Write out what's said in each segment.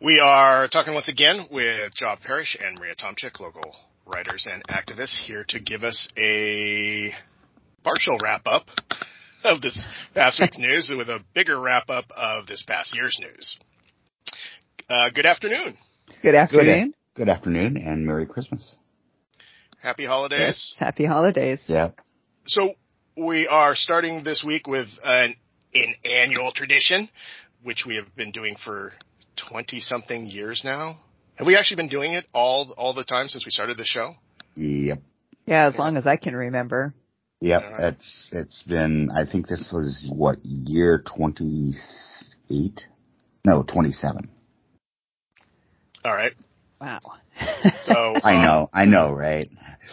We are talking once again with Job Parrish and Maria Tomczyk, local writers and activists, here to give us a partial wrap-up of this past week's news with a bigger wrap-up of this past year's news. Good afternoon. Good afternoon. Good afternoon, and Merry Christmas. Happy holidays. Yes, happy holidays. Yeah. So we are starting this week with an annual tradition, which we have been doing for 20-something years now. Have we actually been doing it all the time since we started the show? Yep. Yeah, as long as I can remember. Yep. It's been, I think this was, year 28? No, 27. All right. Wow. So I know, right?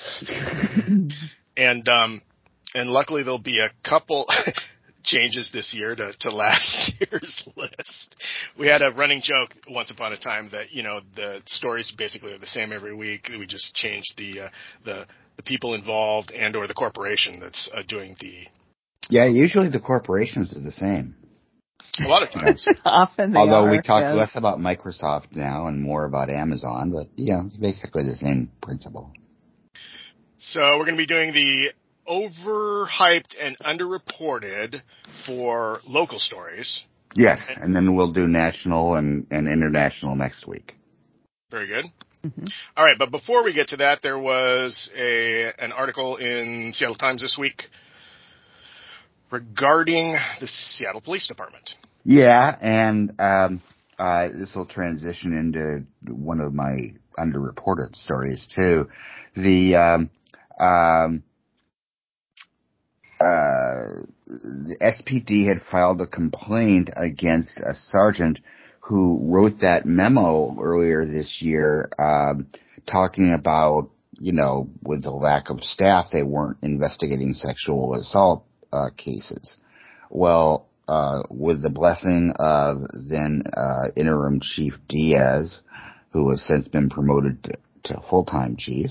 And luckily there'll be a couple changes this year to last year's list. We had a running joke once upon a time that, the stories basically are the same every week. We just changed the people involved and or the corporation that's doing the... Yeah, usually the corporations are the same. A lot of times. Often they Although are, we talk yes. less about Microsoft now and more about Amazon, but yeah, it's basically the same principle. So we're going to be doing the overhyped and underreported for local stories. Yes, and then we'll do national and international next week. Very good. Mm-hmm. All right, but before we get to that, there was an article in Seattle Times this week regarding the Seattle Police Department. Yeah, and this will transition into one of my underreported stories too. The SPD had filed a complaint against a sergeant who wrote that memo earlier this year, talking about, with the lack of staff, they weren't investigating sexual assault cases. Well, with the blessing of then interim Chief Diaz, who has since been promoted to full-time chief,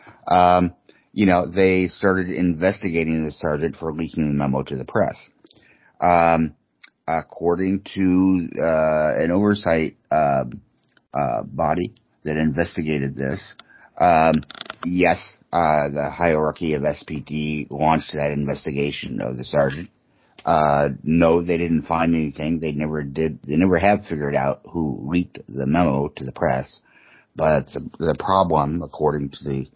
they started investigating the sergeant for leaking the memo to the press. According to an oversight body that investigated this, yes, the hierarchy of SPD launched that investigation of the sergeant. No, they didn't find anything. They never have figured out who leaked the memo to the press. But the problem, according to the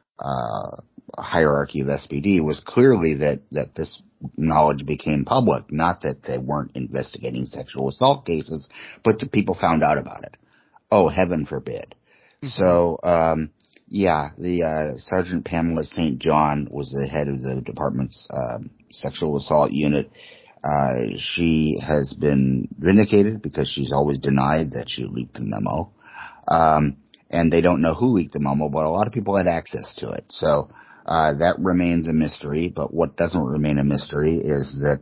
hierarchy of SPD, was clearly that this knowledge became public, not that they weren't investigating sexual assault cases, but that people found out about it. Oh, heaven forbid. Mm-hmm. So, the Sergeant Pamela St. John was the head of the department's sexual assault unit. She has been vindicated because she's always denied that she leaked the memo. And they don't know who leaked the memo, but a lot of people had access to it. So that remains a mystery. But what doesn't remain a mystery is that,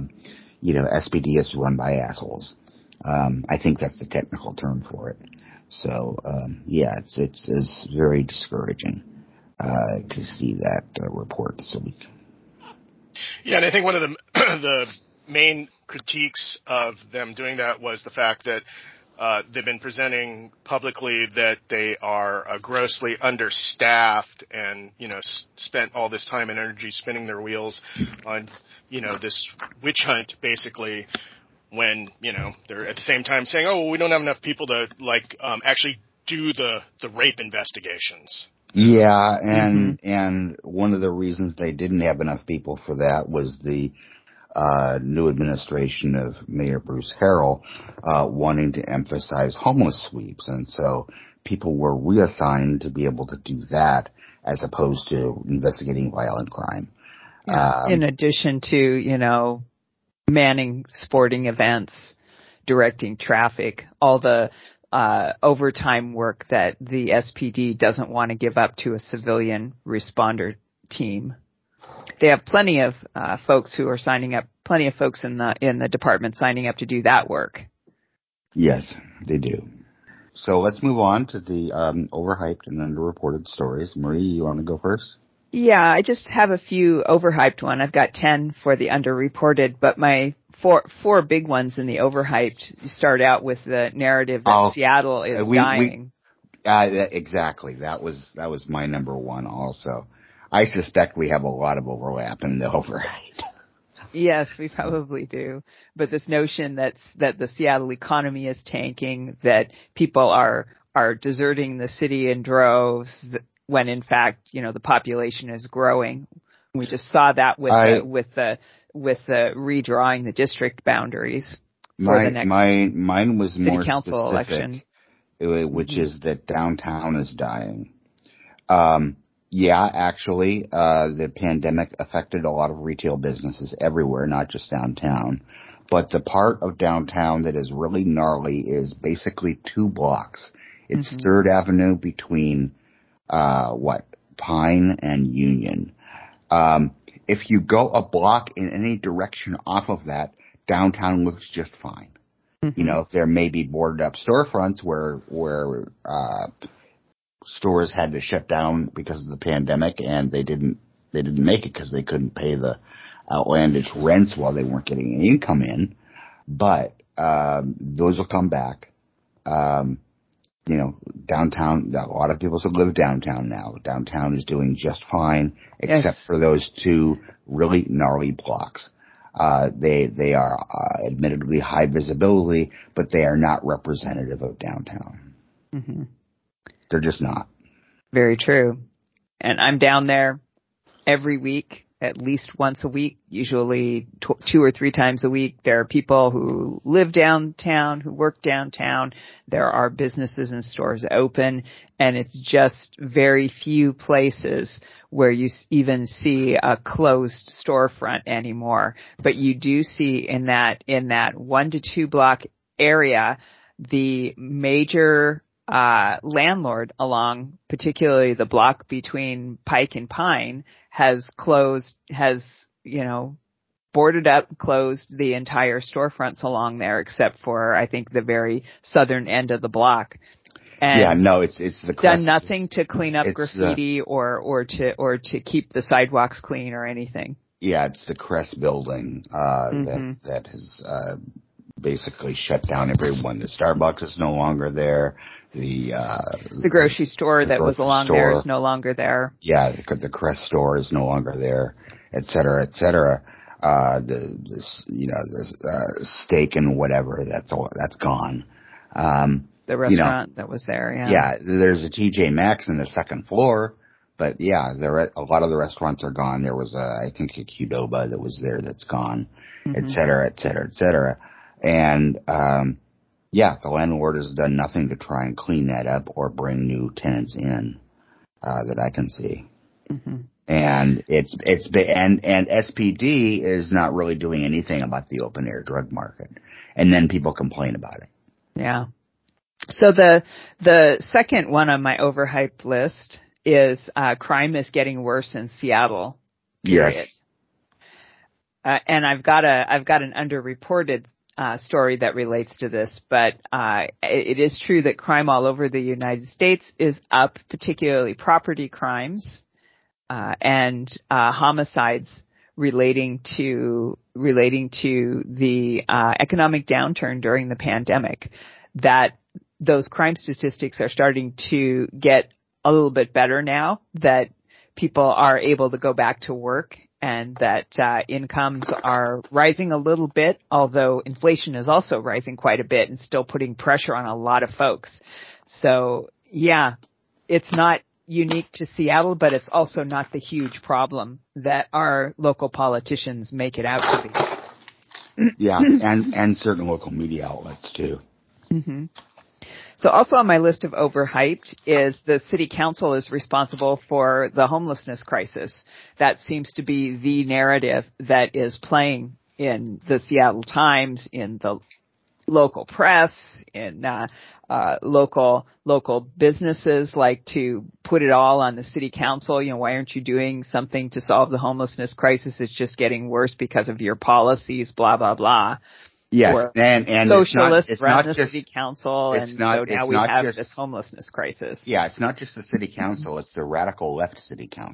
SPD is run by assholes. I think that's the technical term for it. So, it's very discouraging to see that report this week. Yeah, and I think one of the main critiques of them doing that was the fact that they've been presenting publicly that they are grossly understaffed and, spent all this time and energy spinning their wheels on, this witch hunt, basically, when, they're at the same time saying, oh, well, we don't have enough people to, actually do the rape investigations. Yeah, and one of the reasons they didn't have enough people for that was the new administration of Mayor Bruce Harrell wanting to emphasize homeless sweeps, and so people were reassigned to be able to do that as opposed to investigating violent crime. Yeah. In addition to, manning sporting events, directing traffic, all the overtime work that the SPD doesn't want to give up to a civilian responder team. They have plenty of folks who are signing up, plenty of folks in the department signing up to do that work. Yes, they do. So let's move on to the overhyped and underreported stories. Marie, you want to go first? Yeah, I just have a few overhyped one. I've got 10 for the underreported, but my four big ones in the overhyped start out with the narrative that Seattle is dying. Exactly. That was my number one also. I suspect we have a lot of overlap in the overhyped. Yes, we probably do. But this notion that the Seattle economy is tanking, that people are deserting the city in droves, when in fact, the population is growing. We just saw that with the redrawing the district boundaries for the next mine was city more council specific, election, which is that downtown is dying. Yeah, actually, the pandemic affected a lot of retail businesses everywhere, not just downtown. But the part of downtown that is really gnarly is basically 2 blocks. It's 3rd Avenue between, Pine and Union. If you go a block in any direction off of that, downtown looks just fine. There may be boarded up storefronts where stores had to shut down because of the pandemic, and they didn't make it because they couldn't pay the outlandish rents while they weren't getting any income in. But those will come back. Downtown, a lot of people still live downtown now. Downtown is doing just fine, except for those 2 really gnarly blocks. They are admittedly high visibility, but they are not representative of downtown. They're just not. Very true. And I'm down there every week, at least once a week, usually 2 or 3 times a week. There are people who live downtown, who work downtown. There are businesses and stores open, and it's just very few places where you even see a closed storefront anymore. But you do see in that 1 to 2 block area, the major landlord along particularly the block between Pike and Pine has boarded up, closed the entire storefronts along there except for, I think, the very southern end of the block. And it's the Crest, done nothing to clean up graffiti or to keep the sidewalks clean or anything. Yeah, it's the Crest building that has basically shut down everyone. The Starbucks is no longer there. The grocery store that was along there is no longer there. Yeah, the Crest store is no longer there, et cetera, et cetera. The steak and whatever, that's gone. The restaurant that was there, yeah. Yeah, there's a TJ Maxx on the 2nd floor, but yeah, a lot of the restaurants are gone. There was I think a Qdoba that was there that's gone, et cetera, et cetera, et cetera. And, the landlord has done nothing to try and clean that up or bring new tenants in, that I can see. And and SPD is not really doing anything about the open air drug market. And then people complain about it. Yeah. So the second one on my overhyped list is, crime is getting worse in Seattle. Period. Yes. And I've got an underreported story that relates to this, but it is true that crime all over the United States is up, particularly property crimes and homicides relating to the economic downturn during the pandemic. That those crime statistics are starting to get a little bit better now that people are able to go back to work, and that incomes are rising a little bit, although inflation is also rising quite a bit and still putting pressure on a lot of folks. So, yeah, it's not unique to Seattle, but it's also not the huge problem that our local politicians make it out to be. Yeah, and certain local media outlets, too. So also on my list of overhyped is the city council is responsible for the homelessness crisis. That seems to be the narrative that is playing in the Seattle Times, in the local press, in local businesses like to put it all on the city council. Why aren't you doing something to solve the homelessness crisis? It's just getting worse because of your policies, blah, blah, blah. Yes, and socialists run the city council, and so now we have this homelessness crisis. Yeah, it's not just the city council; it's the radical left city council.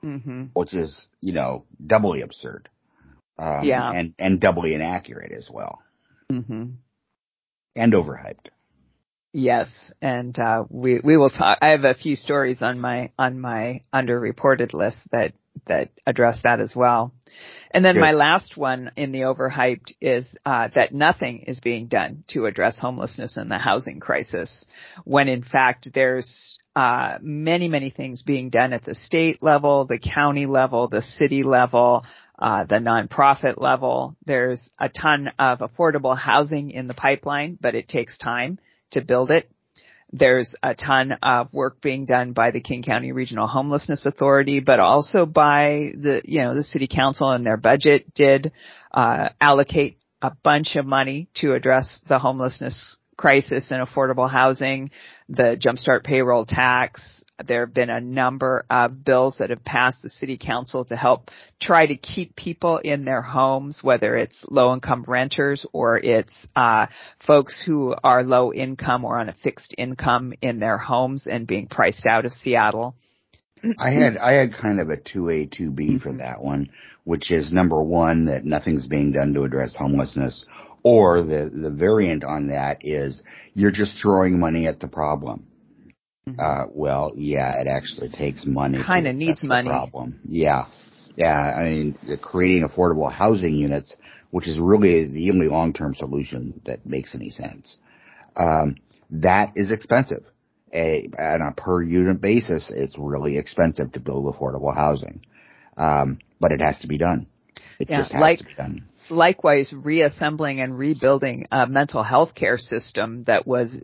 Mm-hmm. which is, doubly absurd. Yeah. And doubly inaccurate as well. Mm-hmm. And overhyped. Yes, and we will talk. I have a few stories on my underreported list that address that as well. And then Good. my last one in the overhyped is that nothing is being done to address homelessness and the housing crisis, when in fact there's many things being done at the state level, the county level, the city level, the nonprofit level. There's a ton of affordable housing in the pipeline, but it takes time to build it. There's a ton of work being done by the King County Regional Homelessness Authority, but also by the city council, and their budget did allocate a bunch of money to address the homelessness crisis and affordable housing, the Jumpstart payroll tax. There have been a number of bills that have passed the city council to help try to keep people in their homes, whether it's low-income renters or it's folks who are low income or on a fixed income in their homes and being priced out of Seattle. I had kind of a 2A, 2B for that one, which is number one, that nothing's being done to address homelessness, or the variant on that is you're just throwing money at the problem. Well, yeah, it actually takes money. Kind of needs money. Problem. Yeah. I mean, creating affordable housing units, which is really the only long-term solution that makes any sense. That is expensive. On a per unit basis, it's really expensive to build affordable housing. But it has to be done. It just has to be done. Likewise, reassembling and rebuilding a mental health care system that was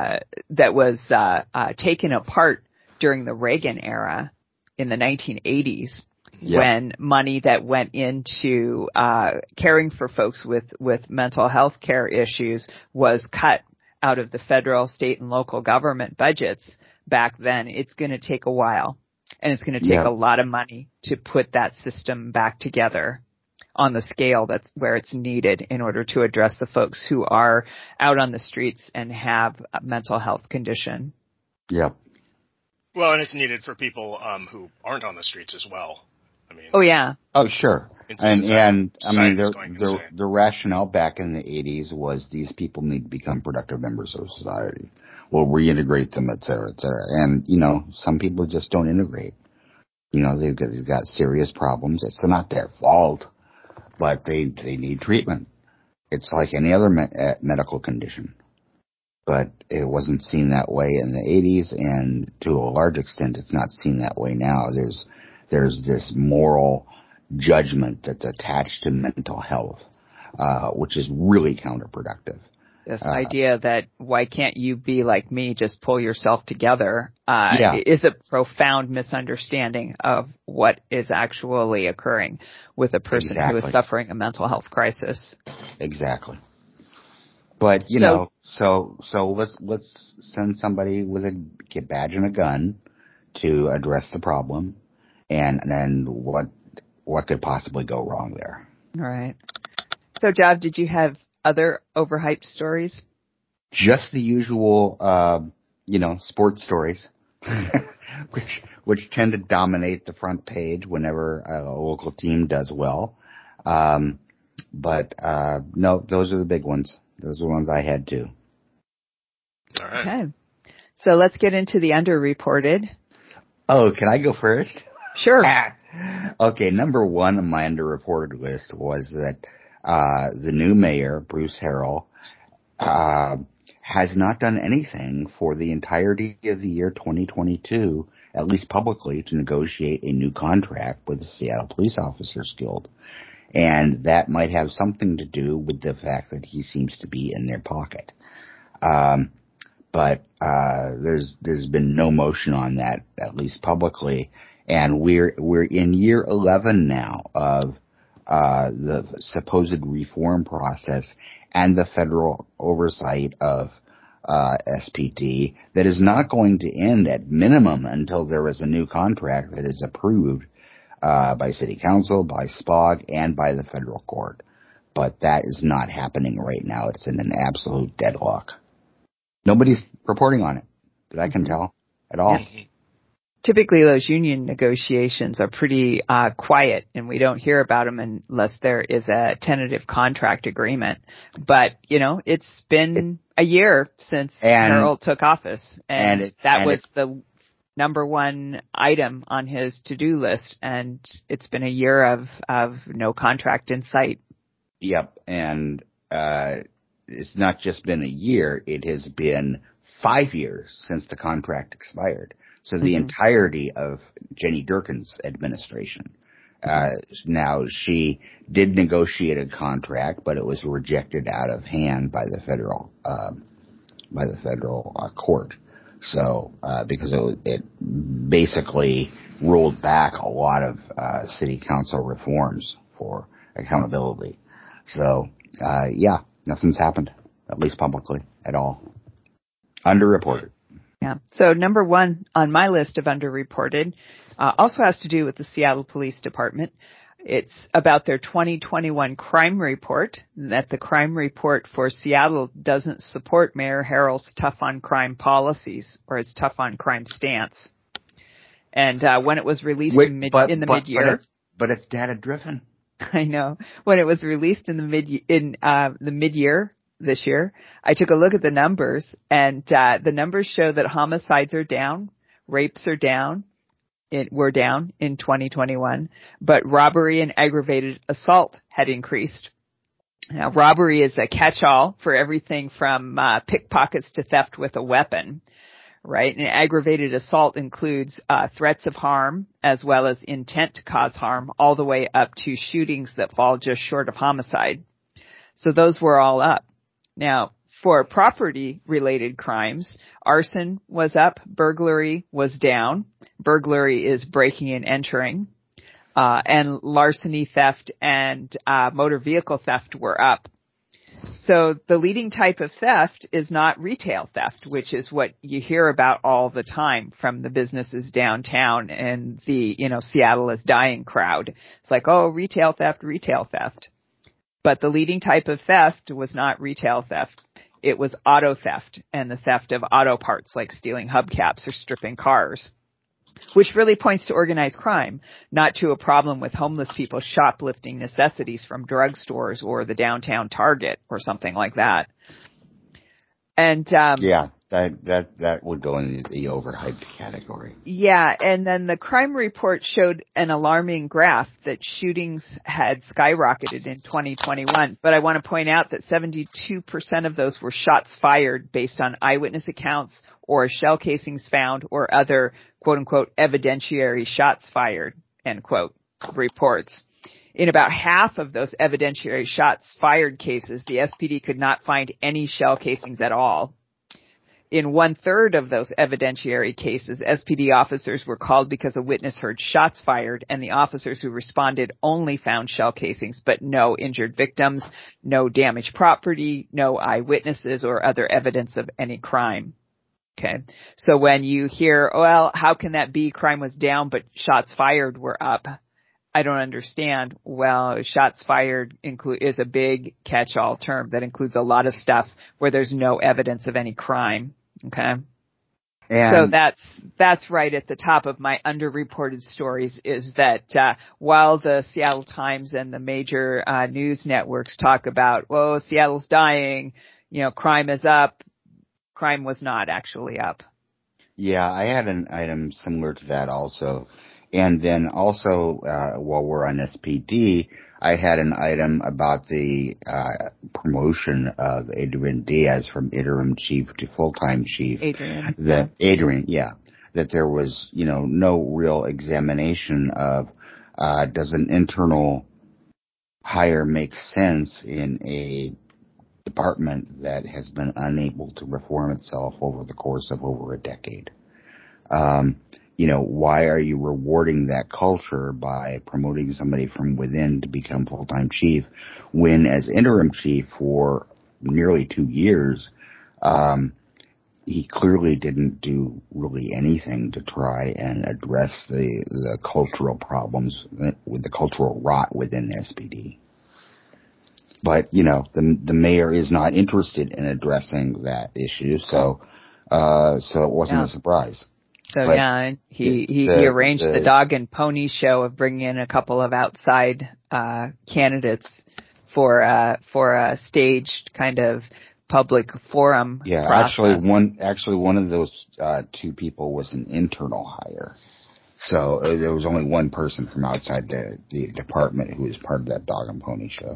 taken apart during the Reagan era in the 1980s, when money that went into caring for folks with mental health care issues was cut out of the federal, state, and local government budgets back then. It's going to take a while, and it's going to take a lot of money to put that system back together on the scale that's where it's needed in order to address the folks who are out on the streets and have a mental health condition. Yep. Well, and it's needed for people who aren't on the streets as well. I mean. Oh yeah. Oh sure. And I mean the rationale back in the 80s was these people need to become productive members of society. We'll reintegrate them, et cetera, et cetera. And some people just don't integrate. They've got serious problems. It's not their fault, but they need treatment. It's like any other medical condition. But it wasn't seen that way in the 80s, and to a large extent, it's not seen that way now. There's this moral judgment that's attached to mental health, which is really counterproductive. This idea that why can't you be like me, just pull yourself together, is a profound misunderstanding of what is actually occurring with a person who is suffering a mental health crisis. Exactly. But, so let's send somebody with a badge and a gun to address the problem, and then what could possibly go wrong there? All right. So, Jav, did you have other overhyped stories? Just the usual, sports stories, which tend to dominate the front page whenever a local team does well. But no, those are the big ones. Those are the ones I had too. All right. Okay. So let's get into the underreported. Oh, can I go first? Sure. Okay, number one on my underreported list was that the new mayor, Bruce Harrell, has not done anything for the entirety of the year 2022, at least publicly, to negotiate a new contract with the Seattle Police Officers Guild. And that might have something to do with the fact that he seems to be in their pocket. But there's been no motion on that, at least publicly. And we're in year 11 now of the supposed reform process and the federal oversight of SPD that is not going to end at minimum until there is a new contract that is approved by City Council, by SPOG, and by the federal court. But that is not happening right now. It's in an absolute deadlock. Nobody's reporting on it that I can tell at all. Yeah. typically those union negotiations are pretty quiet, and we don't hear about them unless there is a tentative contract agreement. But, it's been a year since Harold took office, and that was the number one item on his to-do list, and it's been a year of no contract in sight. Yep, and it's not just been a year, it has been 5 years since the contract expired. So the entirety of Jenny Durkin's administration. Now, she did negotiate a contract, but it was rejected out of hand by the federal court. So, because it basically ruled back a lot of city council reforms for accountability. So, nothing's happened, at least publicly, at all. Underreported. Yeah. So number one on my list of underreported also has to do with the Seattle Police Department. It's about their 2021 crime report, that the crime report for Seattle doesn't support Mayor Harrell's tough on crime policies or his tough on crime stance. And when it was released in the mid-year. But it's data driven. I know. When it was released in the mid-year this year, I took a look at the numbers, and the numbers show that homicides are down, rapes are down, were down in 2021, but robbery and aggravated assault had increased. Now, robbery is a catch-all for everything from pickpockets to theft with a weapon, right? And aggravated assault includes threats of harm as well as intent to cause harm, all the way up to shootings that fall just short of homicide. So those were all up. Now, for property-related crimes, arson was up, burglary was down. Burglary is breaking and entering. And larceny, theft, and motor vehicle theft were up. So the leading type of theft is not retail theft, which is what you hear about all the time from the businesses downtown and the, Seattle is dying crowd. It's like, oh, retail theft. But the leading type of theft was not retail theft. It was auto theft and the theft of auto parts, like stealing hubcaps or stripping cars, which really points to organized crime, not to a problem with homeless people shoplifting necessities from drugstores or the downtown Target or something like that. And that would go in the overhyped category. Yeah, and then the crime report showed an alarming graph that shootings had skyrocketed in 2021. But I want to point out that 72% of those were shots fired based on eyewitness accounts or shell casings found or other quote-unquote evidentiary shots fired, end quote, reports. In about half of those evidentiary shots fired cases, the SPD could not find any shell casings at all. In 1/3 of those evidentiary cases, SPD officers were called because a witness heard shots fired, and the officers who responded only found shell casings, but no injured victims, no damaged property, no eyewitnesses or other evidence of any crime. Okay. So when you hear, well, how can that be? Crime was down, but shots fired were up. I don't understand. Well, shots fired is a big catch-all term that includes a lot of stuff where there's no evidence of any crime. Okay. So that's right at the top of my underreported stories is that, while the Seattle Times and the major, news networks talk about, well, Seattle's dying, crime is up, crime was not actually up. Yeah, I had an item similar to that also. And then also, while we're on SPD, I had an item about the promotion of Adrian Diaz from interim chief to full-time chief. Adrian, that there was, no real examination of does an internal hire make sense in a department that has been unable to reform itself over the course of over a decade. Why are you rewarding that culture by promoting somebody from within to become full-time chief when as interim chief for nearly 2 years, he clearly didn't do really anything to try and address the cultural problems with the cultural rot within SPD. But, the mayor is not interested in addressing that issue, so it wasn't a surprise. So yeah, and he arranged the dog and pony show of bringing in a couple of outside candidates for a staged kind of public forum. Yeah, process. actually one of those two people was an internal hire. So there was only one person from outside the department who was part of that dog and pony show.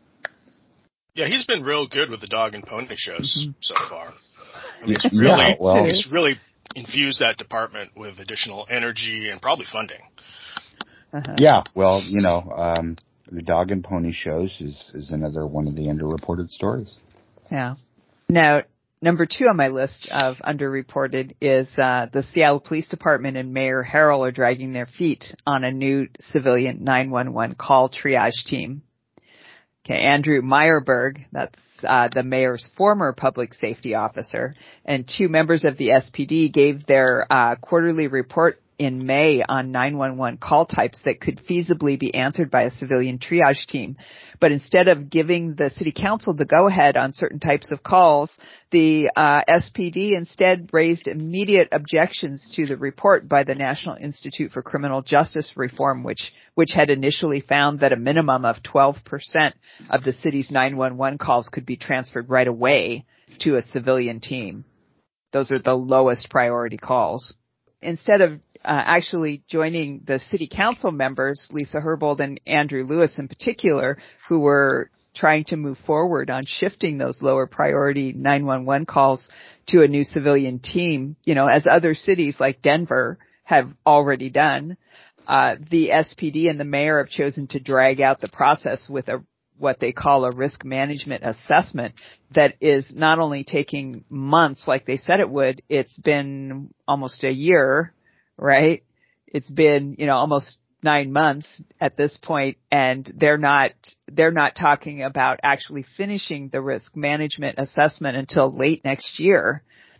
Yeah, he's been real good with the dog and pony shows so far. I mean, he's really infused that department with additional energy and probably funding. Yeah, well, the dog and pony shows is another one of the underreported stories. Yeah. Now, number 2 on my list of underreported is the Seattle Police Department and Mayor Harrell are dragging their feet on a new civilian 911 call triage team. Okay, Andrew Meyerberg, that's the mayor's former public safety officer, and 2 members of the SPD gave their quarterly report in May on 911 call types that could feasibly be answered by a civilian triage team. But instead of giving the city council the go-ahead on certain types of calls, the SPD instead raised immediate objections to the report by the National Institute for Criminal Justice Reform, which had initially found that a minimum of 12% of the city's 911 calls could be transferred right away to a civilian team. Those are the lowest priority calls. Instead of actually joining the city council members, Lisa Herbold and Andrew Lewis in particular, who were trying to move forward on shifting those lower priority 911 calls to a new civilian team, as other cities like Denver have already done, the SPD and the mayor have chosen to drag out the process with what they call a risk management assessment that is not only taking months like they said it would, it's been almost a year, right? It's been, almost 9 months at this point, and they're not talking about actually finishing the risk management assessment until late next year.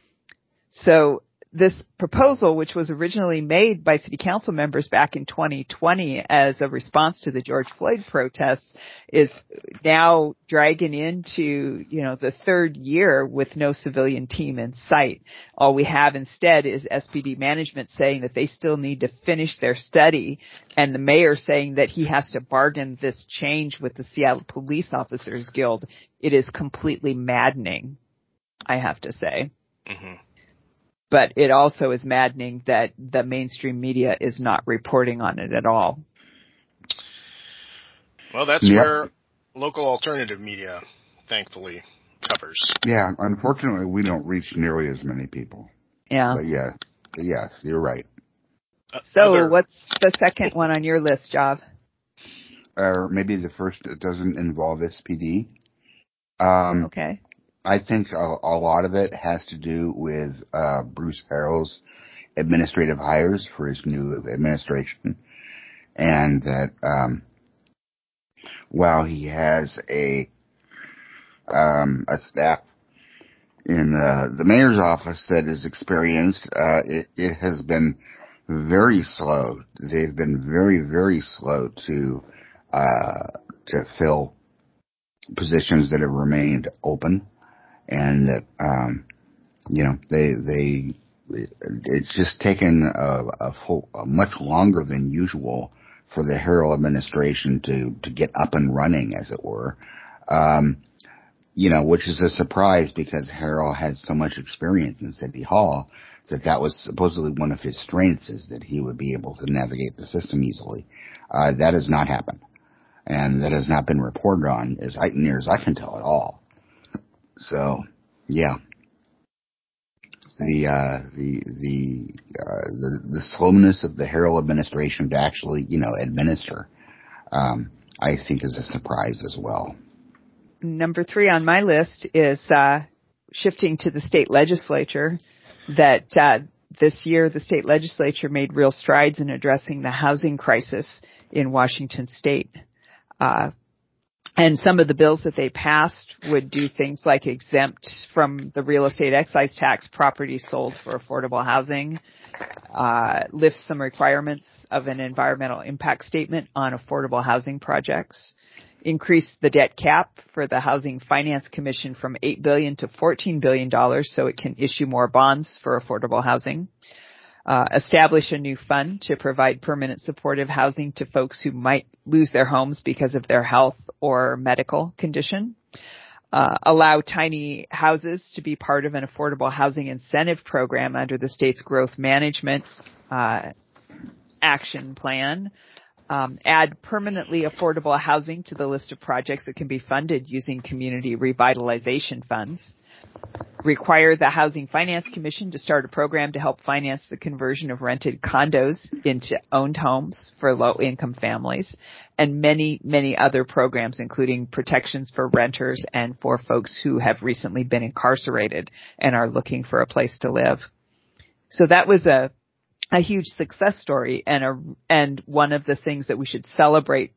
So this proposal, which was originally made by city council members back in 2020 as a response to the George Floyd protests, is now dragging into, the 3rd year with no civilian team in sight. All we have instead is SPD management saying that they still need to finish their study, and the mayor saying that he has to bargain this change with the Seattle Police Officers Guild. It is completely maddening, I have to say. Mm-hmm. But it also is maddening that the mainstream media is not reporting on it at all. Well, that's where local alternative media, thankfully, covers. Yeah, unfortunately, we don't reach nearly as many people. Yeah. But yes, you're right. So what's the second one on your list, Job? Or maybe the first that doesn't involve SPD. Okay. I think a lot of it has to do with Bruce Harrell's administrative hires for his new administration, and that while he has a staff in the mayor's office that is experienced, it has been very slow. They've been very, very slow to fill positions that have remained open. And that, it's just taken a much longer than usual for the Harrell administration to get up and running, as it were. Which is a surprise because Harrell has so much experience in City Hall that was supposedly one of his strengths, is that he would be able to navigate the system easily. That has not happened. And that has not been reported on near as I can tell at all. So, yeah, the slowness of the Harrell administration to actually, administer, I think is a surprise as well. Number 3 on my list is shifting to the state legislature. That this year the state legislature made real strides in addressing the housing crisis in Washington state. And some of the bills that they passed would do things like exempt from the real estate excise tax properties sold for affordable housing, lift some requirements of an environmental impact statement on affordable housing projects, increase the debt cap for the Housing Finance Commission from $8 billion to $14 billion so it can issue more bonds for affordable housing, Establish a new fund to provide permanent supportive housing to folks who might lose their homes because of their health or medical condition. Allow tiny houses to be part of an affordable housing incentive program under the state's growth management action plan. Add permanently affordable housing to the list of projects that can be funded using community revitalization funds. Require the Housing Finance Commission to start a program to help finance the conversion of rented condos into owned homes for low-income families, and many, many other programs, including protections for renters and for folks who have recently been incarcerated and are looking for a place to live. So that was a huge success story, and one of the things that we should celebrate,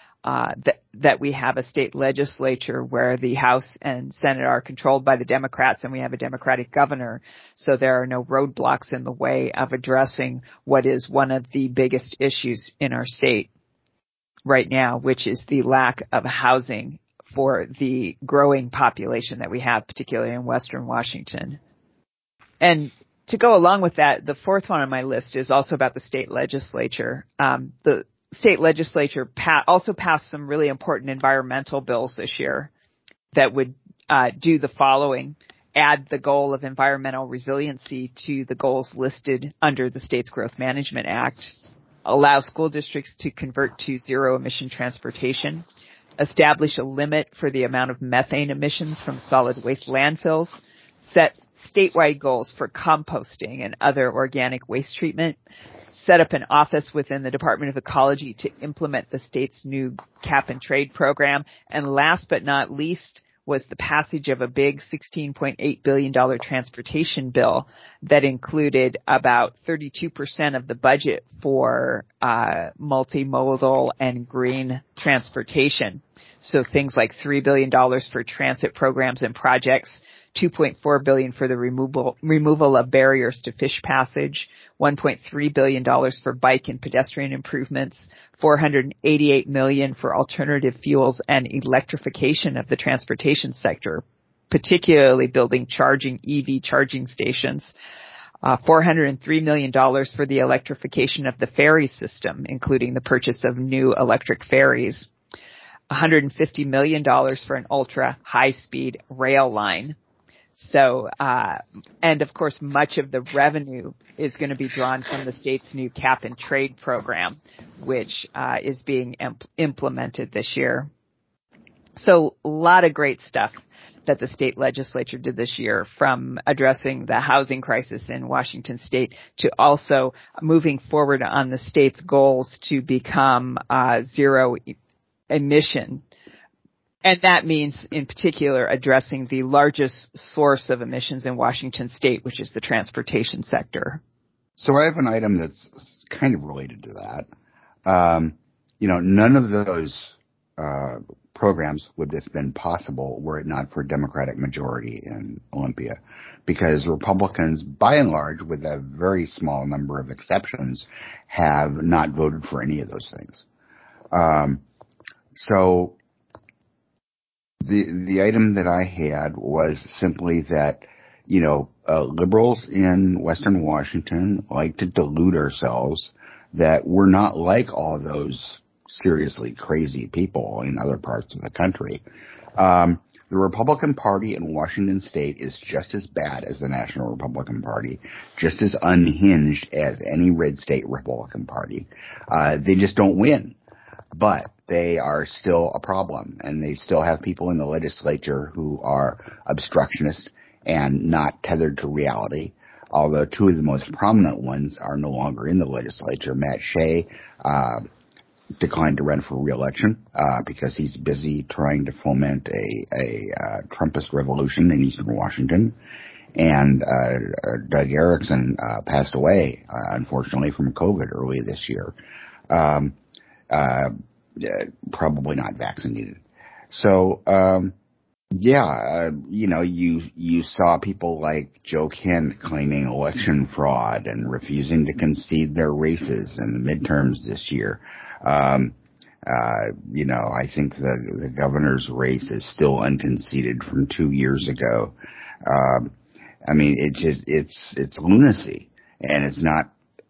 that we have a state legislature where the House and Senate are controlled by the Democrats, and we have a Democratic governor, so there are no roadblocks in the way of addressing what is one of the biggest issues in our state right now, which is the lack of housing for the growing population that we have, particularly in Western Washington. And to go along with that, the fourth one on my list is also about the state legislature. The state legislature also passed some really important environmental bills this year that would do the following: add the goal of environmental resiliency to the goals listed under the State's Growth Management Act, allow school districts to convert to zero-emission transportation, establish a limit for the amount of methane emissions from solid waste landfills, set statewide goals for composting and other organic waste treatment, set up an office within the Department of Ecology to implement the state's new cap-and-trade program, and last but not least was the passage of a big $16.8 billion transportation bill that included about 32% of the budget for multimodal and green transportation. So things like $3 billion for transit programs and projects, $2.4 billion for the removal of barriers to fish passage, $1.3 billion for bike and pedestrian improvements, $488 million for alternative fuels and electrification of the transportation sector, particularly building EV charging stations, $403 million for the electrification of the ferry system, including the purchase of new electric ferries, $150 million for an ultra high-speed rail line. So, and of course, much of the revenue is going to be drawn from the state's new cap and trade program, which is being implemented this year. So a lot of great stuff that the state legislature did this year, from addressing the housing crisis in Washington state to also moving forward on the state's goals to become zero emission. And that means, in particular, addressing the largest source of emissions in Washington state, which is the transportation sector. So I have an item that's kind of related to that. None of those programs would have been possible were it not for a Democratic majority in Olympia, because Republicans, by and large, with a very small number of exceptions, have not voted for any of those things. So the item that I had was simply that, liberals in Western Washington like to delude ourselves that we're not like all those seriously crazy people in other parts of the country. The Republican Party in Washington state is just as bad as the National Republican Party, just as unhinged as any red state Republican Party. They just don't win. But they are still a problem, and they still have people in the legislature who are obstructionists and not tethered to reality, although two of the most prominent ones are no longer in the legislature. Matt Shea declined to run for re-election because he's busy trying to foment a Trumpist revolution in eastern Washington. And Doug Erickson passed away, unfortunately, from COVID early this year. Probably not vaccinated. So, you saw people like Joe Kent claiming election fraud and refusing to concede their races in the midterms this year. I think the governor's race is still unconceded from 2 years ago. It's lunacy, and it's not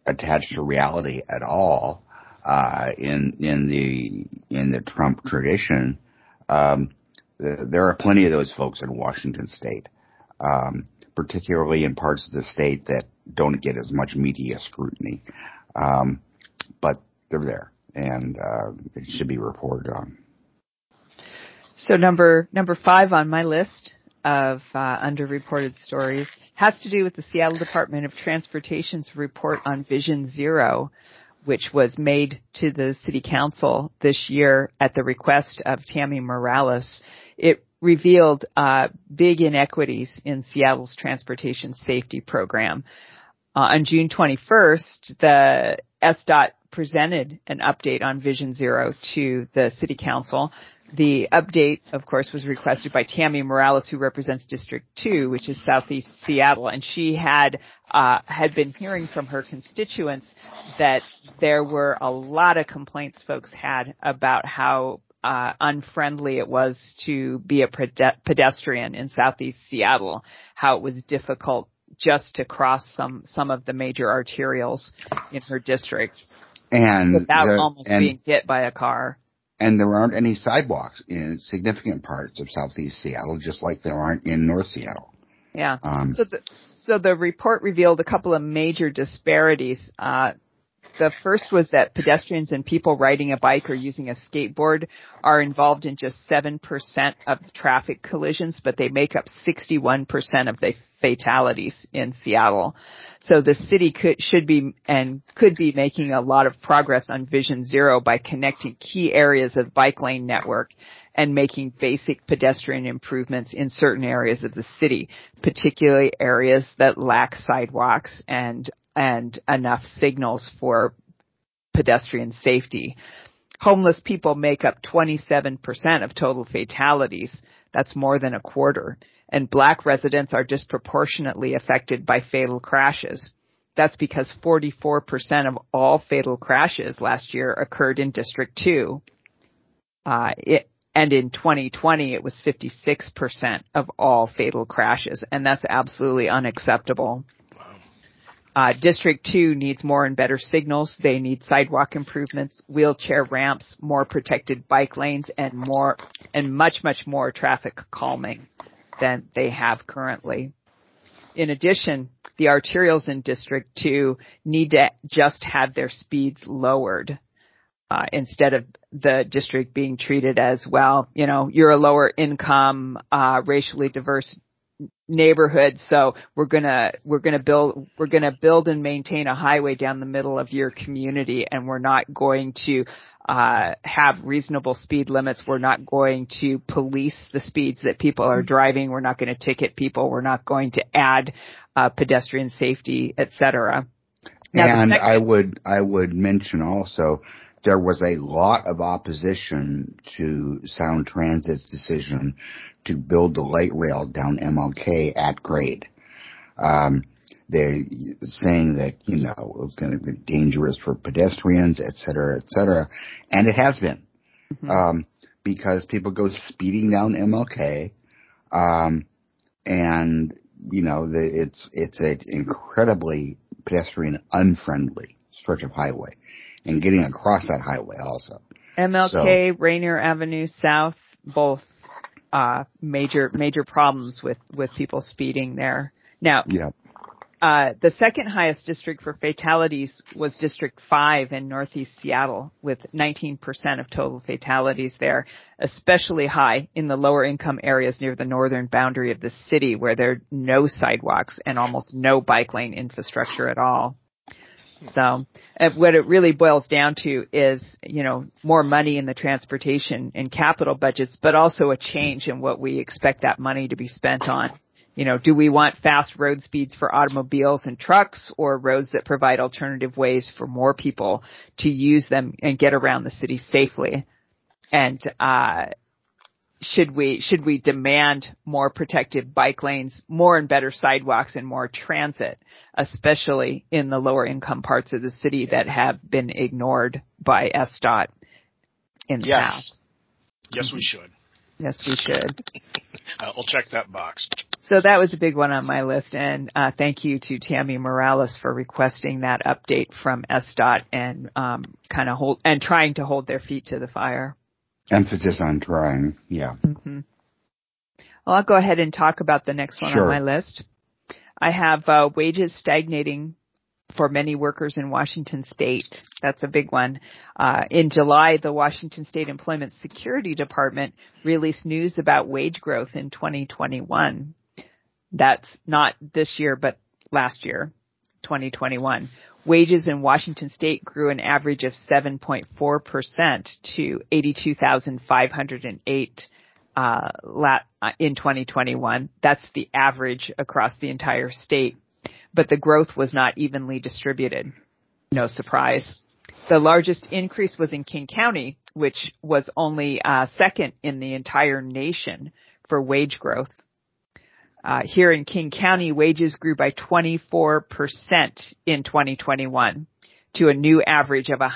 attached to reality at all. In the Trump tradition, there are plenty of those folks in Washington State, particularly in parts of the state that don't get as much media scrutiny, but they're there, and it should be reported on. So number 5 on my list of underreported stories has to do with the Seattle Department of Transportation's report on Vision Zero, which was made to the City Council this year at the request of Tammy Morales. It revealed big inequities in Seattle's transportation safety program. On June 21st, the SDOT presented an update on Vision Zero to the City Council. The update, of course, was requested by Tammy Morales, who represents District 2, which is southeast Seattle, and she had been hearing from her constituents that there were a lot of complaints folks had about how unfriendly it was to be a pedestrian in southeast Seattle, how it was difficult just to cross some of the major arterials in her district without almost being hit by a car. And there aren't any sidewalks in significant parts of southeast Seattle, just like there aren't in North Seattle. Yeah. So the report revealed a couple of major disparities. The first was that pedestrians and people riding a bike or using a skateboard are involved in just 7% of traffic collisions, but they make up 61% of the fatalities in Seattle. So the city could be making a lot of progress on Vision Zero by connecting key areas of the bike lane network and making basic pedestrian improvements in certain areas of the city, particularly areas that lack sidewalks and enough signals for pedestrian safety. Homeless people make up 27% of total fatalities. That's more than a quarter. And Black residents are disproportionately affected by fatal crashes. That's because 44% of all fatal crashes last year occurred in District 2. And in 2020, it was 56% of all fatal crashes. And that's absolutely unacceptable. District 2 needs more and better signals. They need sidewalk improvements, wheelchair ramps, more protected bike lanes, and much, much more traffic calming than they have currently. In addition, the arterials in District 2 need to just have their speeds lowered, instead of the district being treated as, well, you know, you're a lower income, racially diverse neighborhood, so we're gonna build and maintain a highway down the middle of your community, and we're not going to have reasonable speed limits. We're not going to police the speeds that people are driving. We're not going to ticket people. We're not going to add pedestrian safety, etc. And I would mention also, there was a lot of opposition to Sound Transit's decision to build the light rail down MLK at grade. They're saying that, you know, it was going to be dangerous for pedestrians, et cetera, and it has been. Mm-hmm. Because people go speeding down MLK, and, you know, it's an incredibly pedestrian unfriendly stretch of highway, and getting across that highway also. MLK, Rainier Avenue South, both major problems with people speeding there. Now, yeah. The second highest district for fatalities was District 5 in Northeast Seattle, with 19% of total fatalities there, especially high in the lower income areas near the northern boundary of the city, where there are no sidewalks and almost no bike lane infrastructure at all. So what it really boils down to is, you know, more money in the transportation and capital budgets, but also a change in what we expect that money to be spent on. You know, do we want fast road speeds for automobiles and trucks, or roads that provide alternative ways for more people to use them and get around the city safely? And should we demand more protected bike lanes, more and better sidewalks, and more transit, especially in the lower income parts of the city that have been ignored by SDOT in the past? Yes, we should. Yes, we should. I'll check that box. So that was a big one on my list, and thank you to Tammy Morales for requesting that update from SDOT and trying to hold their feet to the fire. Emphasis on trying, yeah. Mm-hmm. Well, I'll go ahead and talk about the next one on my list. I have wages stagnating for many workers in Washington State. That's a big one. In July, the Washington State Employment Security Department released news about wage growth in 2021. That's not this year, but last year, 2021. Wages in Washington State grew an average of 7.4% to $82,508 in 2021. That's the average across the entire state. But the growth was not evenly distributed. No surprise. The largest increase was in King County, which was only second in the entire nation for wage growth. Here in King County, wages grew by 24% in 2021 to a new average of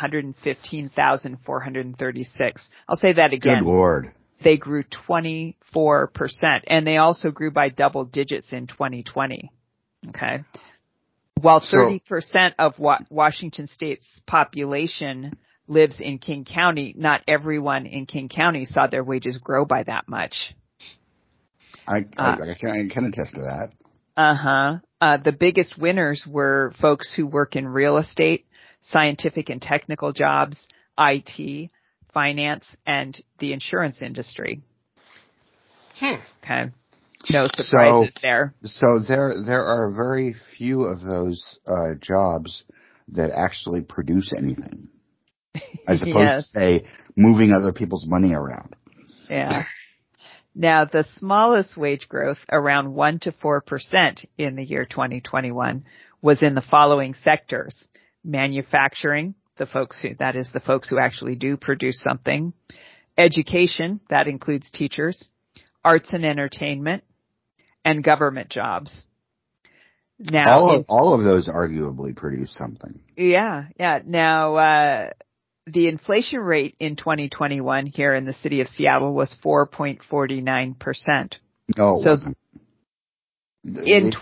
$115,436. I'll say that again. Good Lord. They grew 24%, and they also grew by double digits in 2020. Okay. While 30% of Washington State's population lives in King County, not everyone in King County saw their wages grow by that much. I can attest to that. The biggest winners were folks who work in real estate, scientific and technical jobs, IT, finance, and the insurance industry. Okay. No surprises there. So there are very few of those jobs that actually produce anything, as opposed to, say, moving other people's money around. Yeah. Now, the smallest wage growth, around 1 to 4% in the year 2021, was in the following sectors: manufacturing, the folks who actually do produce something; education, that includes teachers; arts and entertainment; and government jobs. Now, all of those arguably produce something. Yeah. Now, the inflation rate in 2021 here in the city of Seattle was 4.49%. No, it wasn't. In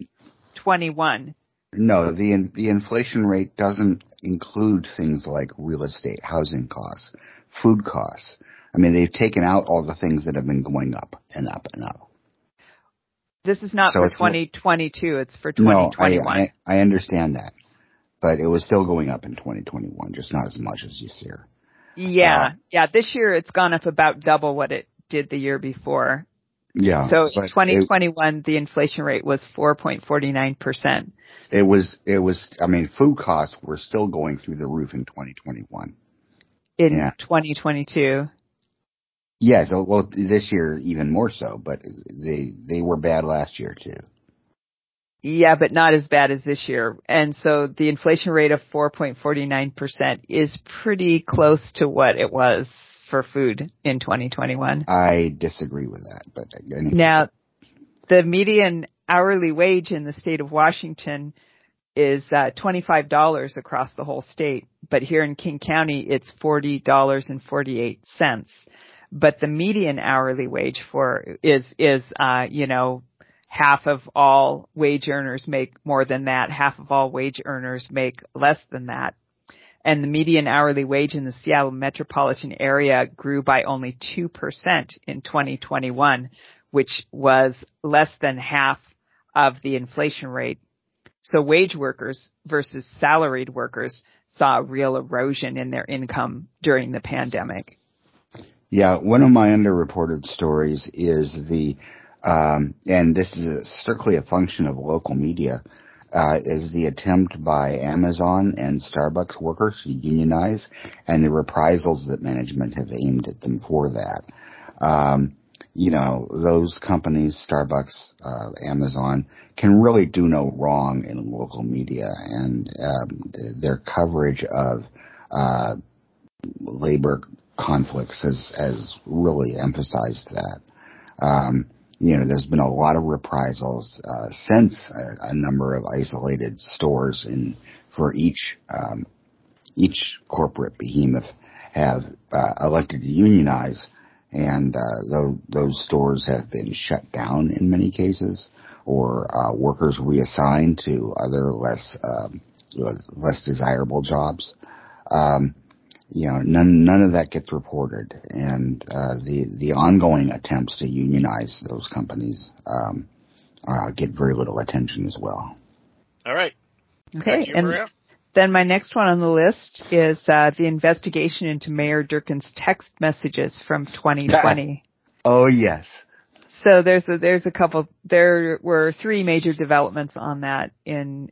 2021. No, the inflation rate doesn't include things like real estate, housing costs, food costs. I mean, they've taken out all the things that have been going up and up and up. This is not for 2022. It's for 2021. No, I understand that. But it was still going up in 2021, just not as much as this year. Yeah. This year it's gone up about double what it did the year before. Yeah. So in 2021, the inflation rate was 4.49%. It was, I mean, food costs were still going through the roof in 2021. In 2022. Yes, well, this year even more so, but they were bad last year too. Yeah, but not as bad as this year. And so the inflation rate of 4.49% is pretty close to what it was for food in 2021. I disagree with that, but anyway. Now, the median hourly wage in the state of Washington is $25 across the whole state, but here in King County it's $40.48. But the median hourly wage is half of all wage earners make more than that. Half of all wage earners make less than that. And the median hourly wage in the Seattle metropolitan area grew by only 2% in 2021, which was less than half of the inflation rate. So wage workers versus salaried workers saw a real erosion in their income during the pandemic. Yeah, one of my underreported stories is and this is strictly a function of local media, is the attempt by Amazon and Starbucks workers to unionize and the reprisals that management have aimed at them for that. Those companies, Starbucks, Amazon, can really do no wrong in local media, and their coverage of labor conflicts has really emphasized that. There's been a lot of reprisals since a number of isolated stores for each corporate behemoth have elected to unionize, And those stores have been shut down in many cases, or workers reassigned to other less desirable jobs. None of that gets reported, and the ongoing attempts to unionize those companies get very little attention as well. All right. Okay, Thank you, Maria. and then my next one on the list is the investigation into Mayor Durkan's text messages from 2020. Oh yes. So there were three major developments on that in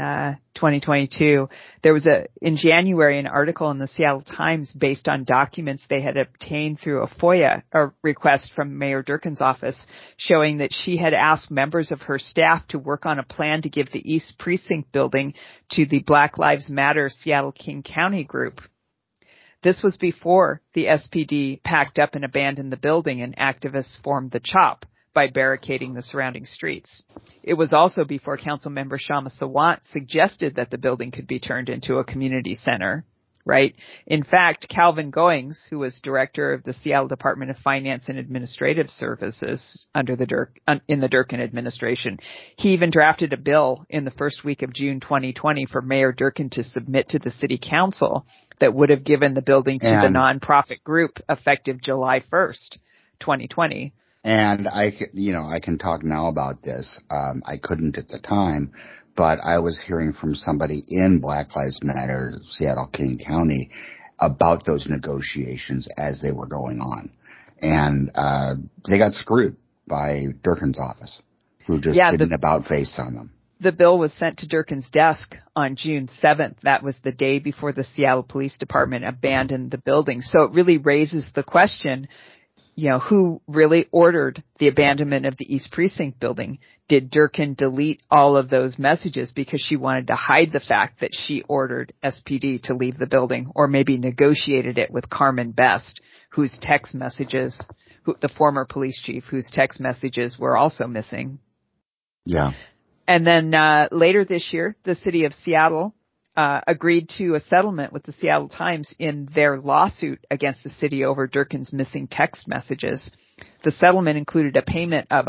2022. There was in January, an article in the Seattle Times based on documents they had obtained through a FOIA request from Mayor Durkan's office, showing that she had asked members of her staff to work on a plan to give the East Precinct building to the Black Lives Matter Seattle King County group. This was before the SPD packed up and abandoned the building, and activists formed the CHOP by barricading the surrounding streets. It was also before Councilmember Shama Sawant suggested that the building could be turned into a community center, right? In fact, Calvin Goings, who was director of the Seattle Department of Finance and Administrative Services in the Durkan administration, he even drafted a bill in the first week of June 2020 for Mayor Durkan to submit to the city council that would have given the building to the nonprofit group effective July 1st, 2020. And I can talk now about this. I couldn't at the time, but I was hearing from somebody in Black Lives Matter, Seattle King County, about those negotiations as they were going on. And they got screwed by Durkan's office, who just didn't about face on them. The bill was sent to Durkan's desk on June 7th. That was the day before the Seattle Police Department abandoned the building. So it really raises the question, who really ordered the abandonment of the East Precinct building? Did Durkan delete all of those messages because she wanted to hide the fact that she ordered SPD to leave the building, or maybe negotiated it with Carmen Best, whose text messages, the former police chief, whose text messages were also missing? Yeah. And then later this year, the city of Seattle agreed to a settlement with the Seattle Times in their lawsuit against the city over Durkan's missing text messages. The settlement included a payment of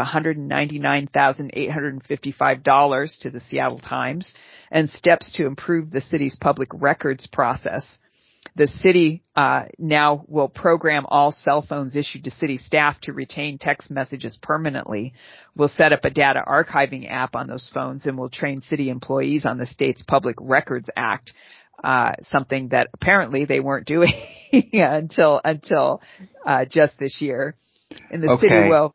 $199,855 to the Seattle Times and steps to improve the city's public records process. The city now will program all cell phones issued to city staff to retain text messages permanently. We'll set up a data archiving app on those phones, and we'll train city employees on the state's Public Records Act, something that apparently they weren't doing until just this year. And the city will.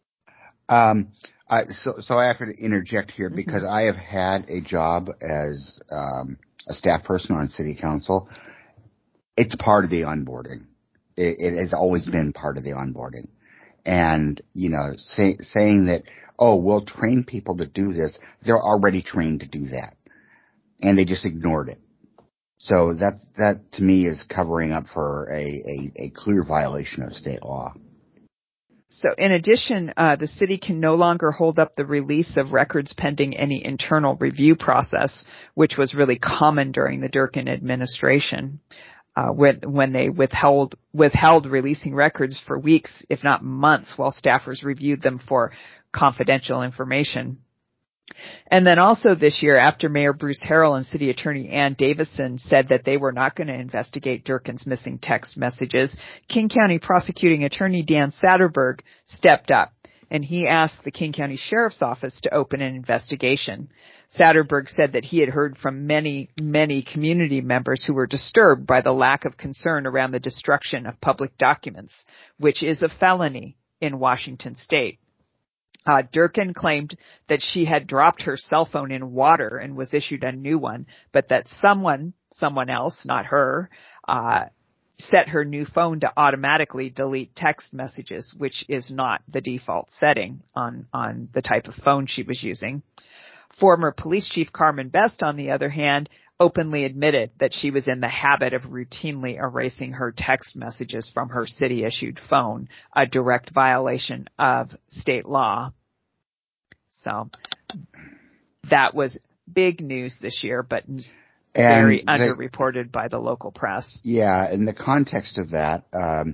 So I have to interject here because I have had a job as a staff person on city council. It's part of the onboarding. It has always been part of the onboarding. And, saying that, we'll train people to do this, they're already trained to do that. And they just ignored it. So that to me is covering up for a clear violation of state law. So in addition, the city can no longer hold up the release of records pending any internal review process, which was really common during the Durkan administration. When they withheld releasing records for weeks, if not months, while staffers reviewed them for confidential information. And then also this year, after Mayor Bruce Harrell and City Attorney Ann Davison said that they were not going to investigate Durkan's missing text messages, King County Prosecuting Attorney Dan Satterberg stepped up, and he asked the King County Sheriff's Office to open an investigation. Satterberg said that he had heard from many, many community members who were disturbed by the lack of concern around the destruction of public documents, which is a felony in Washington state. Durkan claimed that she had dropped her cell phone in water and was issued a new one, but that someone else, not her, set her new phone to automatically delete text messages, which is not the default setting on the type of phone she was using. Former Police Chief Carmen Best, on the other hand, openly admitted that she was in the habit of routinely erasing her text messages from her city-issued phone, a direct violation of state law. So that was big news this year, but very underreported by the local press. Yeah, in the context of that,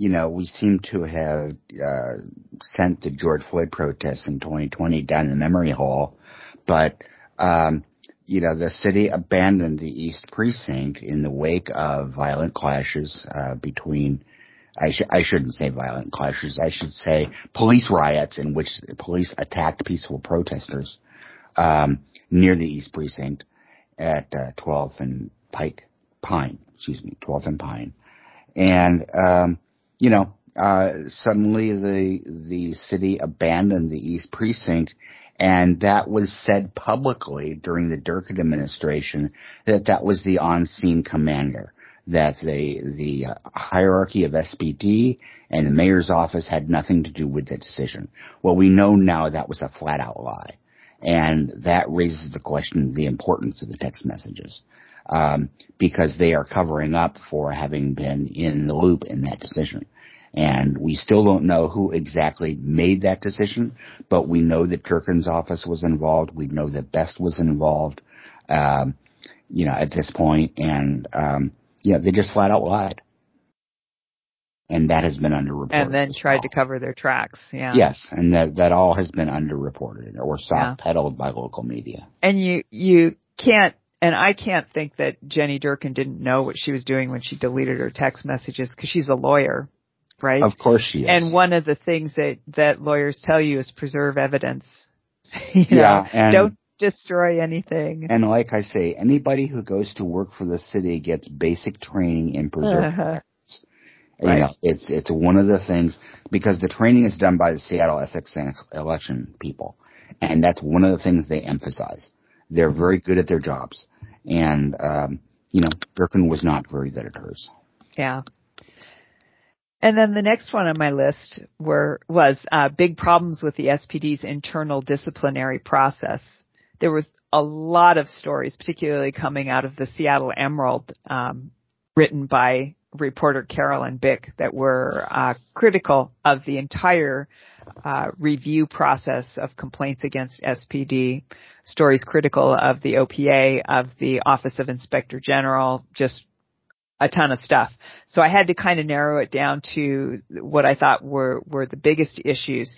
we seem to have sent the George Floyd protests in 2020 down the memory hole, but the city abandoned the East Precinct in the wake of violent clashes between. I shouldn't say violent clashes. I should say police riots in which the police attacked peaceful protesters near the East Precinct at 12th and Pine. 12th and Pine. And suddenly the city abandoned the East Precinct, and that was said publicly during the Durkan administration that was the on-scene commander. That the hierarchy of SPD and the mayor's office had nothing to do with the decision. Well, we know now that was a flat-out lie. And that raises the question of the importance of the text messages, because they are covering up for having been in the loop in that decision. And we still don't know who exactly made that decision, but we know that Durkan's office was involved. We know that Best was involved, at this point. And, they just flat out lied. And that has been underreported. And then tried to cover their tracks, yeah. Yes, and that all has been underreported or soft-pedaled by local media. And you can't, and I can't think that Jenny Durkan didn't know what she was doing when she deleted her text messages, because she's a lawyer, right? Of course she is. And one of the things that lawyers tell you is preserve evidence. And don't destroy anything. And like I say, anybody who goes to work for the city gets basic training in preserving evidence. Right. It's one of the things, because the training is done by the Seattle Ethics and Election people, and that's one of the things they emphasize. They're very good at their jobs, and Durkan was not very good at hers. Yeah. And then the next one on my list was big problems with the SPD's internal disciplinary process. There was a lot of stories, particularly coming out of the Seattle Emerald, written by reporter Carolyn Bick, that were critical of the entire review process of complaints against SPD, stories critical of the OPA, of the Office of Inspector General, just a ton of stuff. So I had to kind of narrow it down to what I thought were the biggest issues,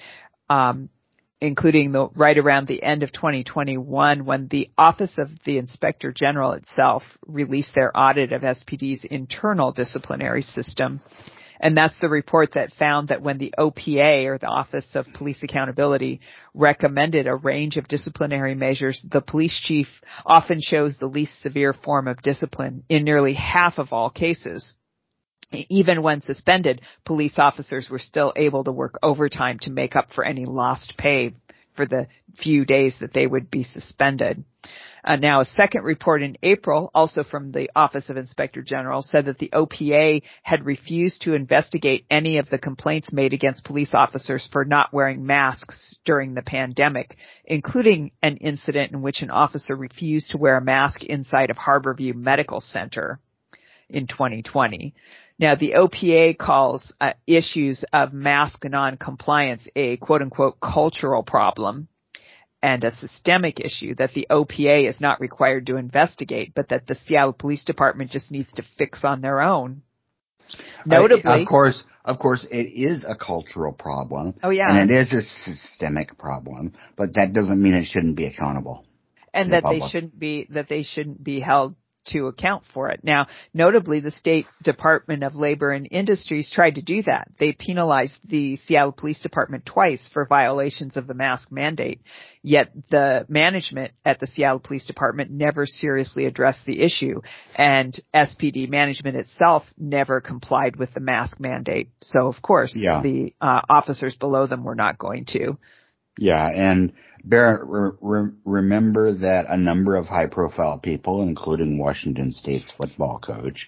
including right around the end of 2021, when the Office of the Inspector General itself released their audit of SPD's internal disciplinary system. And that's the report that found that when the OPA, or the Office of Police Accountability, recommended a range of disciplinary measures, the police chief often chose the least severe form of discipline in nearly half of all cases. Even when suspended, police officers were still able to work overtime to make up for any lost pay for the few days that they would be suspended. Now, a second report in April, also from the Office of Inspector General, said that the OPA had refused to investigate any of the complaints made against police officers for not wearing masks during the pandemic, including an incident in which an officer refused to wear a mask inside of Harborview Medical Center in 2020. Now, the OPA calls issues of mask non-compliance a quote-unquote cultural problem and a systemic issue that the OPA is not required to investigate, but that the Seattle Police Department just needs to fix on their own. Notably, of course, it is a cultural problem. Oh, yeah. And it is a systemic problem, but that doesn't mean it shouldn't be accountable. And that they shouldn't be held to account for it. Now, notably, the State Department of Labor and Industries tried to do that. They penalized the Seattle Police Department twice for violations of the mask mandate, yet the management at the Seattle Police Department never seriously addressed the issue, and SPD management itself never complied with the mask mandate. So, of course, the officers below them were not going to. Yeah, and Barrett, remember that a number of high-profile people, including Washington State's football coach,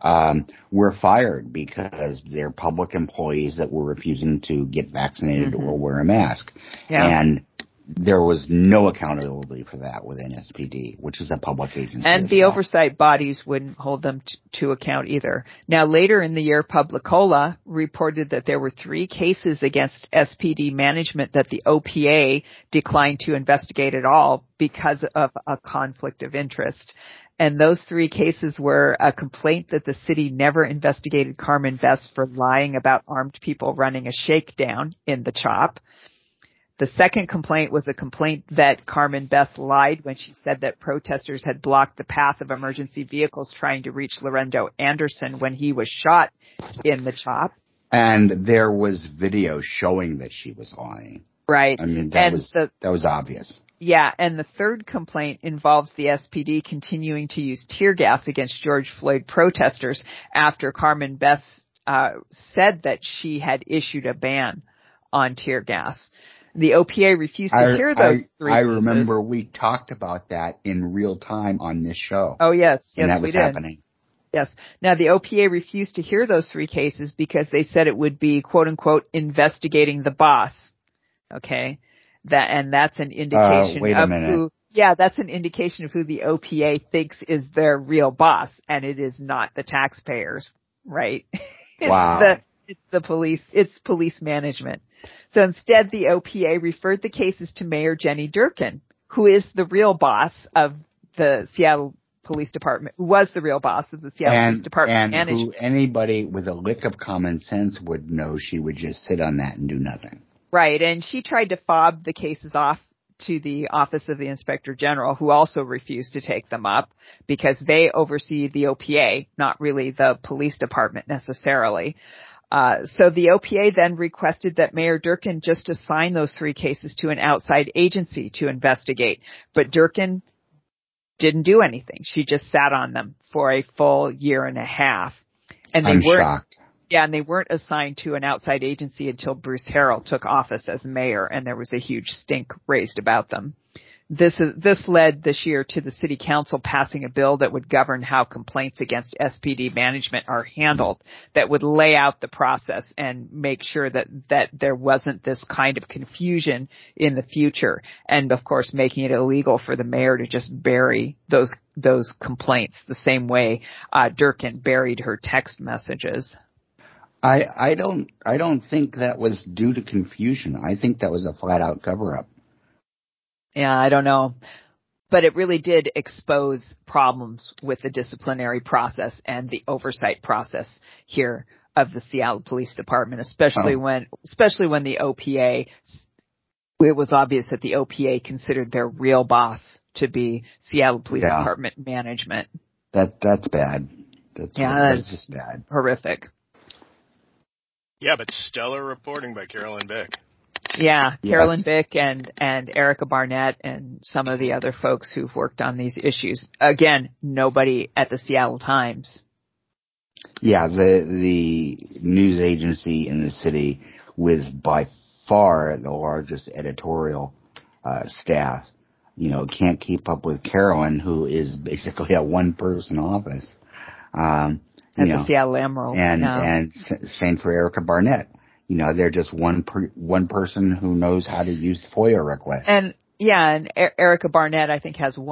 were fired because they're public employees that were refusing to get vaccinated or wear a mask. Yeah. And there was no accountability for that within SPD, which is a public agency. And the oversight bodies wouldn't hold them to account either. Now, later in the year, Publicola reported that there were 3 cases against SPD management that the OPA declined to investigate at all because of a conflict of interest. And those 3 cases were a complaint that the city never investigated Carmen Best for lying about armed people running a shakedown in the CHOP. The second complaint was a complaint that Carmen Best lied when she said that protesters had blocked the path of emergency vehicles trying to reach Lorendo Anderson when he was shot in the CHOP. And there was video showing that she was lying. Right. I mean, that was obvious. Yeah, and the third complaint involves the SPD continuing to use tear gas against George Floyd protesters after Carmen Best said that she had issued a ban on tear gas. The OPA refused to hear those 3 cases. I remember we talked about that in real time on this show. Oh, yes. And that was we did. happening. Yes. Now, the OPA refused to hear those 3 cases because they said it would be, quote unquote, investigating the boss. Okay. That's an indication wait a minute. that's an indication of who the OPA thinks is their real boss, and it is not the taxpayers, right? Wow. It's the police, it's police management. So instead, the OPA referred the cases to Mayor Jenny Durkin, who is the real boss of the Seattle Police Department, who was the real boss of the Seattle Police Department. And who anybody with a lick of common sense would know she would just sit on that and do nothing. Right, and she tried to fob the cases off to the Office of the Inspector General, who also refused to take them up because they oversee the OPA, not really the police department necessarily. So the OPA then requested that Mayor Durkin just assign those 3 cases to an outside agency to investigate. But Durkin didn't do anything. She just sat on them for a full year and a half. And I'm shocked. Yeah, and they weren't assigned to an outside agency until Bruce Harrell took office as mayor, and there was a huge stink raised about them. This led this year to the city council passing a bill that would govern how complaints against SPD management are handled, that would lay out the process and make sure that there wasn't this kind of confusion in the future. And of course, making it illegal for the mayor to just bury those complaints the same way Durkin buried her text messages. I don't think that was due to confusion. I think that was a flat out cover up. Yeah, I don't know. But it really did expose problems with the disciplinary process and the oversight process here of the Seattle Police Department, especially when the OPA, it was obvious that the OPA considered their real boss to be Seattle Police Department management. That's bad. That's just bad. Horrific. Yeah, but stellar reporting by Carolyn Bick. Yeah, Carolyn Bick and Erica Barnett and some of the other folks who've worked on these issues. Again, nobody at the Seattle Times. Yeah, the news agency in the city with by far the largest editorial staff, can't keep up with Carolyn, who is basically a one-person office. At the Seattle Emerald. And same for Erica Barnett. They're just one person who knows how to use FOIA requests. And Erica Barnett, I think, had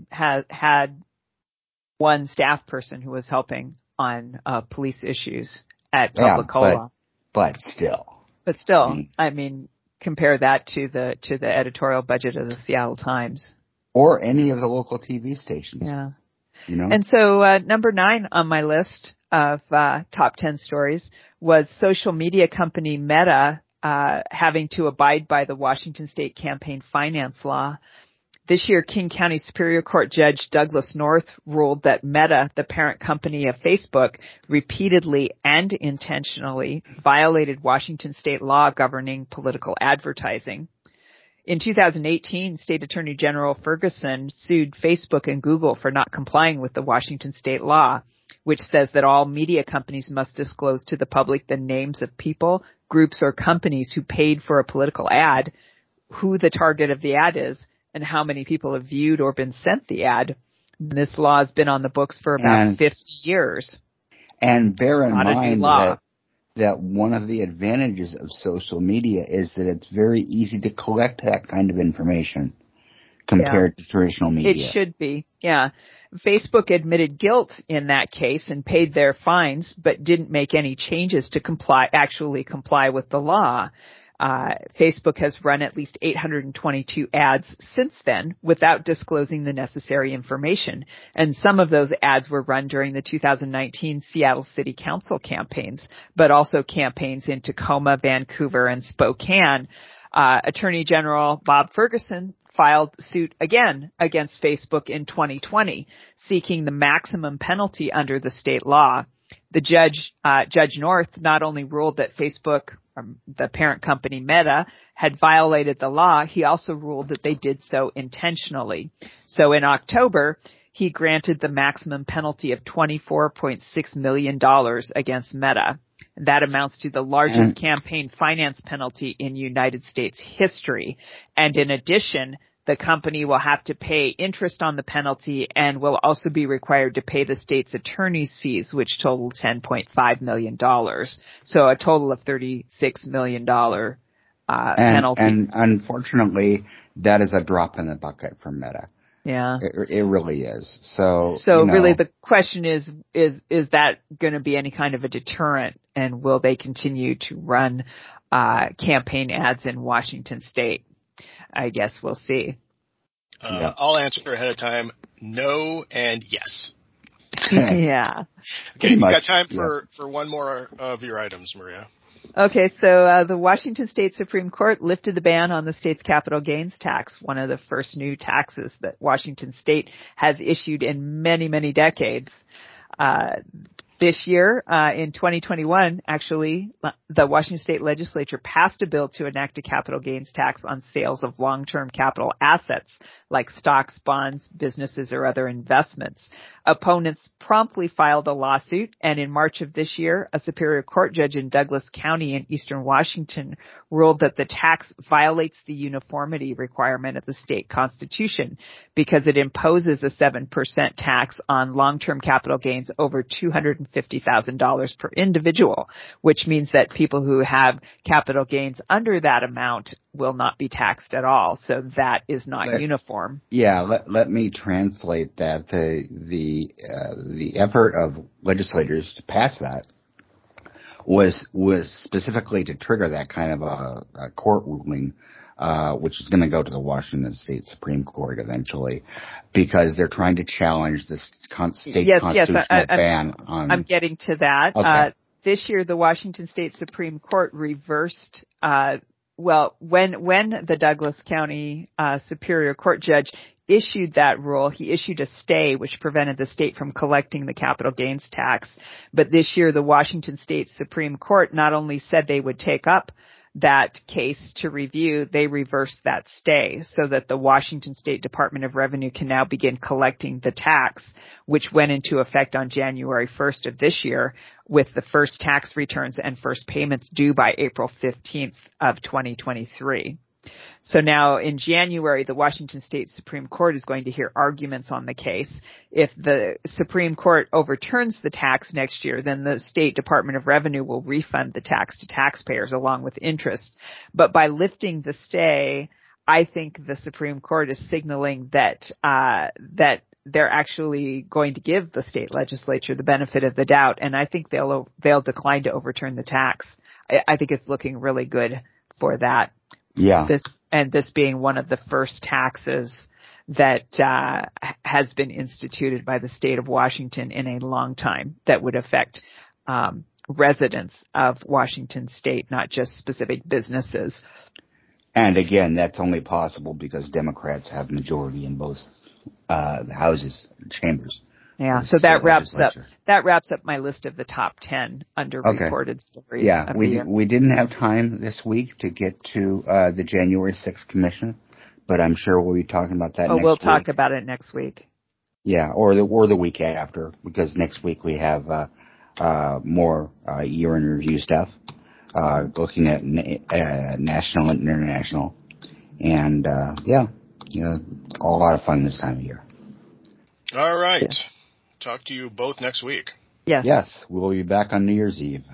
one staff person who was helping on police issues at Publicola. But still, I mean, compare that to the editorial budget of the Seattle Times or any of the local TV stations. Yeah. And so number 9 on my list of top 10 stories was social media company Meta having to abide by the Washington State campaign finance law. This year, King County Superior Court Judge Douglas North ruled that Meta, the parent company of Facebook, repeatedly and intentionally violated Washington State law governing political advertising. In 2018, State Attorney General Ferguson sued Facebook and Google for not complying with the Washington State law, which says that all media companies must disclose to the public the names of people, groups, or companies who paid for a political ad, who the target of the ad is, and how many people have viewed or been sent the ad. This law has been on the books for about 50 years. And bear in mind that one of the advantages of social media is that it's very easy to collect that kind of information compared to traditional media. It should be, yeah. Facebook admitted guilt in that case and paid their fines, but didn't make any changes to actually comply with the law. Facebook has run at least 822 ads since then without disclosing the necessary information. And some of those ads were run during the 2019 Seattle City Council campaigns, but also campaigns in Tacoma, Vancouver, and Spokane. Attorney General Bob Ferguson filed suit again against Facebook in 2020, seeking the maximum penalty under the state law. The Judge North, not only ruled that Facebook, the parent company Meta, had violated the law, he also ruled that they did so intentionally. So in October, he granted the maximum penalty of $24.6 million against Meta. That amounts to the largest campaign finance penalty in United States history. And in addition, the company will have to pay interest on the penalty and will also be required to pay the state's attorney's fees, which total $10.5 million. So a total of $36 million penalty. And unfortunately, that is a drop in the bucket for Meta. Yeah. It really is. So really the question is that going to be any kind of a deterrent, and will they continue to run campaign ads in Washington state? I guess we'll see. I'll answer ahead of time. No and yes. Yeah. Okay, you got time for one more of your items, Maria. Okay, so the Washington State Supreme Court lifted the ban on the state's capital gains tax, one of the first new taxes that Washington State has issued in many, many decades. This year, in 2021, actually, the Washington State Legislature passed a bill to enact a capital gains tax on sales of long-term capital assets like stocks, bonds, businesses, or other investments. Opponents promptly filed a lawsuit, and in March of this year, a Superior Court judge in Douglas County in eastern Washington ruled that the tax violates the uniformity requirement of the state constitution because it imposes a 7% tax on long-term capital gains over $250,000 per individual, which means that people who have capital gains under that amount will not be taxed at all. So that is not uniform. Yeah, let me translate that. The effort of legislators to pass that was specifically to trigger that kind of a court ruling, which is going to go to the Washington State Supreme Court eventually, because they're trying to challenge the state constitutional ban on. I'm getting to that. Okay. This year, the Washington State Supreme Court reversed. When the Douglas County Superior Court judge issued that rule, he issued a stay which prevented the state from collecting the capital gains tax. But this year, the Washington State Supreme Court not only said they would take up that case to review, they reversed that stay so that the Washington State Department of Revenue can now begin collecting the tax, which went into effect on January 1st of this year, with the first tax returns and first payments due by April 15th of 2023. So now in January, the Washington State Supreme Court is going to hear arguments on the case. If the Supreme Court overturns the tax next year, then the State Department of Revenue will refund the tax to taxpayers along with interest. But by lifting the stay, I think the Supreme Court is signaling that they're actually going to give the state legislature the benefit of the doubt, and I think they'll decline to overturn the tax. I think it's looking really good for that. Yeah. This being one of the first taxes that has been instituted by the state of Washington in a long time that would affect residents of Washington state, not just specific businesses. And again, that's only possible because Democrats have majority in both the houses, chambers. Yeah, so that wraps up my list of the top 10 underreported stories. Yeah, we didn't have time this week to get to the January 6th commission, but I'm sure we'll be talking about that next week. We'll talk about it next week. Yeah, or the week after, because next week we have more year in review stuff, looking at national and international, and a lot of fun this time of year. All right. Yeah. Talk to you both next week. Yes. Yes, we'll be back on New Year's Eve.